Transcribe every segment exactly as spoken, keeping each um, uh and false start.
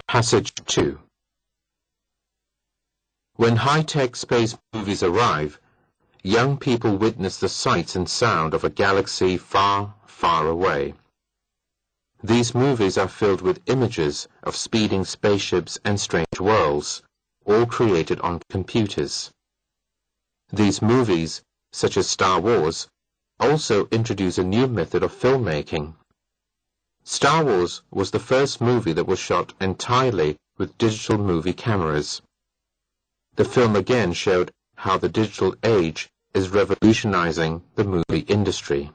Passage two. When high-tech space movies arrive, young people witness the sights and sound of a galaxy far, far away. These movies are filled with images of speeding spaceships and strange worlds, all created on computers. These movies, such as Star Wars, also introduce a new method of filmmaking. Star Wars was the first movie that was shot entirely with digital movie cameras. The film again showed how the digital age is revolutionizing the movie industry.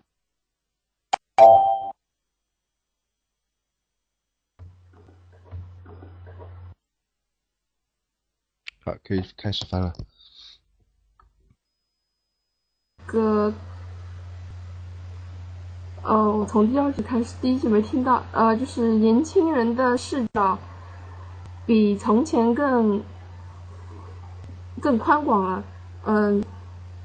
好，可以开始翻了。 个，呃，我从第二句开始，第一句没听到，呃，就是年轻人的视角比从前更更宽广了，嗯、呃。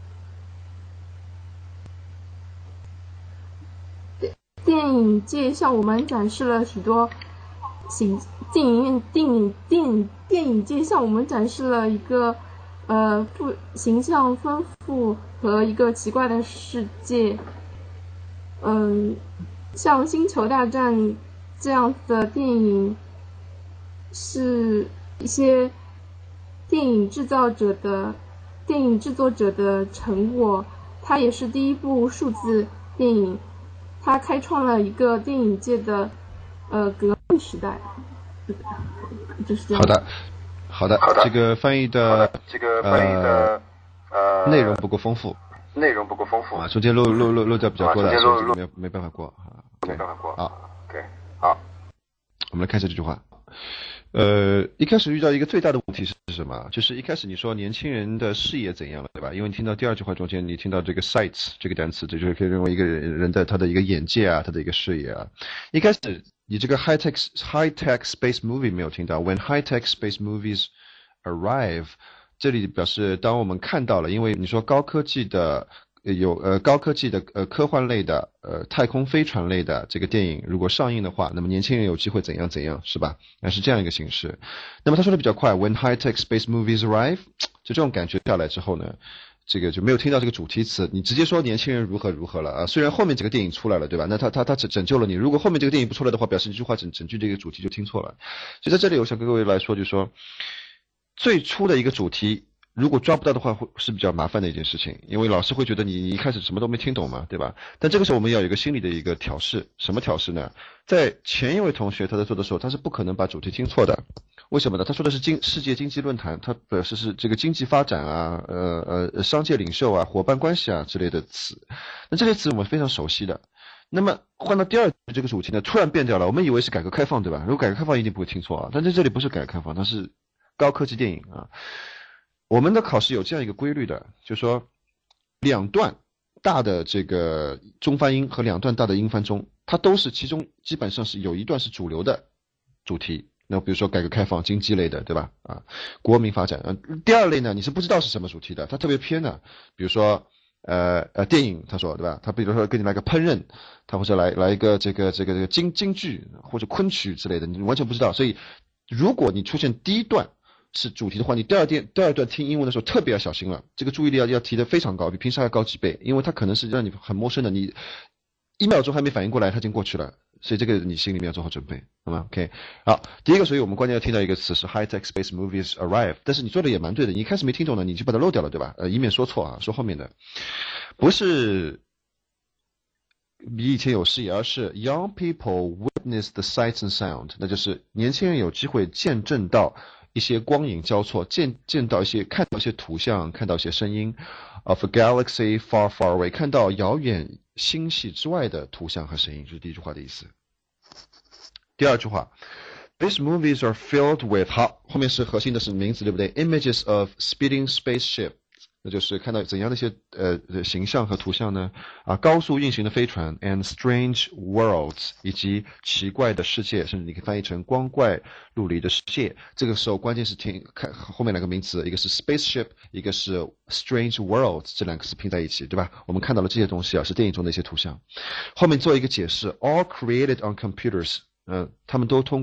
电影界向我们展示了许多形，电影院电影电影电影界向我们展示了一个呃富形象丰富和一个奇怪的世界。嗯，像《星球大战》这样的电影是一些电影制造者的电影制作者的成果，它也是第一部数字电影。它开创了一个电影界的呃革命时代，就是这样。 好的，好的，好的。这个翻译的这个翻译的呃内容不够丰富，内容不够丰富啊，中间漏漏漏漏掉比较多的，所以这个没没办法过啊，没办法过。好 ，OK， 好，我们来看一下这句话。呃，一开始遇到一个最大的问题是什么？就是一开始你说年轻人的视野怎样了，对吧？因为你听到第二句话中间，你听到这个 sights 这个单词，这就是可以认为一个人人的他的一个眼界啊，他的一个视野啊。一开始你这个 high tech high tech space movie 没有听到 ，when high tech space movies arrive， 这里表示当我们看到了，因为你说高科技的。有呃高科技的呃科幻类的呃太空飞船类的这个电影如果上映的话，那么年轻人有机会怎样怎样，是吧？那是这样一个形式。那么他说的比较快 ，when high-tech space movies arrive， 就这种感觉下来之后呢，这个就没有听到这个主题词，你直接说年轻人如何如何了啊。虽然后面这个电影出来了，对吧？那他他他拯拯救了你。如果后面这个电影不出来的话，表示这句话整整句这个主题就听错了。所以在这里我想跟各位来说，就是说最初的一个主题。如果抓不到的话，会是比较麻烦的一件事情，因为老师会觉得你你一开始什么都没听懂嘛，对吧？但这个时候我们要有一个心理的一个调试，什么调试呢？在前一位同学他在做的时候，他是不可能把主题听错的，为什么呢？他说的是经世界经济论坛，他表示是这个经济发展啊，呃呃商界领袖啊，伙伴关系啊之类的词，那这些词我们非常熟悉的。那么换到第二这个主题呢，突然变掉了，我们以为是改革开放，对吧？如果改革开放一定不会听错啊，但在这里不是改革开放，它是高科技电影啊。我们的考试有这样一个规律的，就是说两段大的这个中翻英和两段大的英翻中，它都是其中基本上是有一段是主流的主题。那比如说改革开放、经济类的，对吧？啊，国民发展。呃，第二类呢，你是不知道是什么主题的，它特别偏的。比如说呃呃电影，他说对吧？他比如说给你来个烹饪，他或者来来一个这个这个这个京京剧或者昆曲之类的，你完全不知道。所以如果你出现第一段是主题的话，你第二段第二段听英文的时候特别要小心了，这个注意力要要提得非常高，比平时还要高几倍，因为它可能是让你很陌生的，你一秒钟还没反应过来，它已经过去了，所以这个你心里面要做好准备，好吗 ？OK， 好，第一个，所以我们关键要听到一个词是 high-tech space movies arrive， 但是你做的也蛮对的，你一开始没听懂呢，你就把它漏掉了，对吧？呃，以免说错啊，说后面的，不是比以前有视野，而是 young people witness the sights and sound， 那就是年轻人有机会见证到一些光影交错，见见到一些看到一些图像，看到一些声音 of a galaxy far far away， 看到遥远星系之外的图像和声音，这是第一句话的意思。第二句话 ，These movies are filled with， 好，后面是核心的是名词，对不对 ？Images of speeding spaceship。那就是看到怎样的一些呃形象和图像呢？啊，高速运行的飞船 and strange worlds， 以及奇怪的世界，甚至你可以翻译成光怪陆离的世界。这个时候关键是听看后面两个名词，一个是 spaceship， 一个是 strange worlds， 这两个是拼在一起，对吧？我们看到了这些东西啊，是电影中的一些图像。后面做一个解释 ，all created on computers， 嗯、呃，他们都通过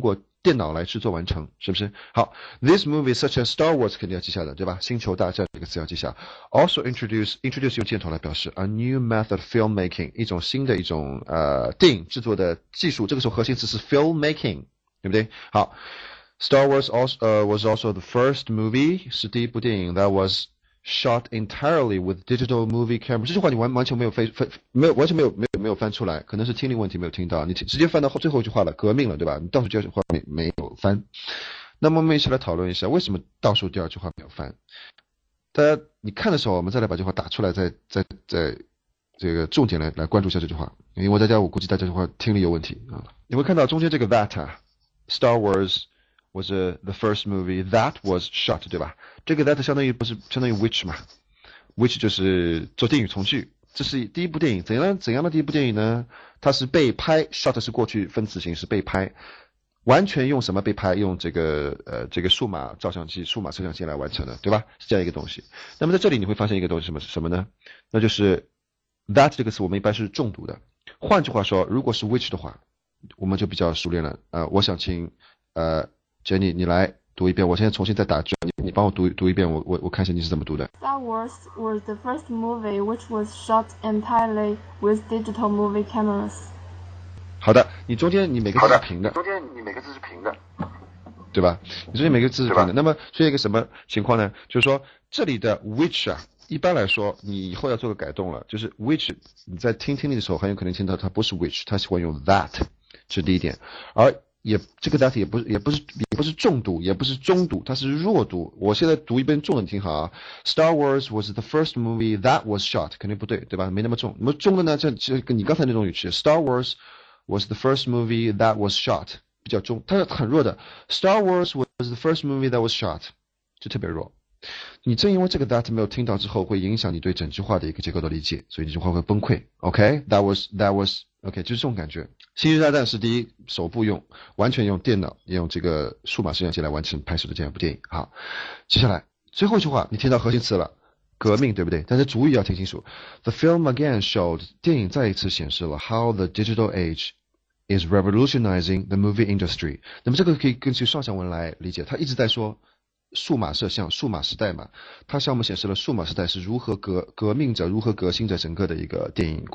电脑来制作完成，是不是？好 ，This movie such as Star Wars 肯定要记下的，对吧？星球大战这个词要记下。Also introduce introduce 用箭头来表示 a new method filmmaking 一种新的一种呃电影制作的技术，这个时候核心词是 filmmaking， 对不对？好 ，Star Wars also 呃、uh, was also the first movie 是第一部电影 that was shot entirely with digital movie camera。这句话你完完全没有翻翻没有完全没有没有没有翻出来，可能是听力问题没有听到，你直接翻到最后一句话了，革命了，对吧？你倒数第二句话没没有翻。那么我们一起来讨论一下，为什么倒数第二句话没有翻？大家你看的时候，我们再来把这句话打出来，再再再这个重点来来关注一下这句话，因为我大家我估计大家这句话听力有问题啊。你会看到中间这个 that 啊 ，Star Wars。was uh, the first movie that was shot， 对吧？这个 that 相当于不是相当于 which 嘛 ？which 就是做定语从句。这是第一部电影，怎样怎样的第一部电影呢？它是被拍 ，shot 是过去分词形式被拍，完全用什么被拍？用这个呃这个数码照相机、数码摄像机来完成的，对吧？是这样一个东西。那么在这里你会发现一个东西什么什么呢？那就是 that 这个词我们一般是重读的。换句话说，如果是 which 的话，我们就比较熟练了。呃，我想请呃。Jenny， 你来读一遍，我现在重新再打字，你你帮我读读一遍，我我我看一下你是怎么读的。 Star Wars was the first movie which was shot entirely with digital movie cameras。 好的，你中间你每个字是平的。 中间你每个字是平的， 对吧？你中间每个字是平的。那么出现一个什么情况呢？就是说这里的 which 啊，一般来说你以后要做个改动了，就是 which 你在听听力的时候很有可能听到它不是 which， 它喜欢用 that， 这是第一点，而也这个 that 也不是也不是也不是重读，也不是中读，它是弱读。我现在读一遍重的，你听好啊。Star Wars was the first movie that was shot， 肯定不对，对吧？没那么重。那么重的呢，这这跟你刚才那种语气 ，Star Wars was the first movie that was shot， 比较重，它是很弱的。Star Wars was the first movie that was shot， 就特别弱。你正因为这个 that 没有听到之后，会影响你对整句话的一个结构的理解，所以这句话会崩溃。OK，that was that was。OK， 就是这种感觉。星球大战是第一首部用完全用电脑，也用这个数码摄像机来完成拍摄的这样一部电影。好，接下来最后一句话，你听到核心词了，革命，对不对？但是主语要听清楚。The film again showed， 电影再一次显示了 how the digital age is revolutionizing the movie industry。那么这个可以根据上下文来理解，他一直在说数码摄像、数码时代嘛，它向我们显示了数码时代是如何革革命着、如何革新着整个的一个电影。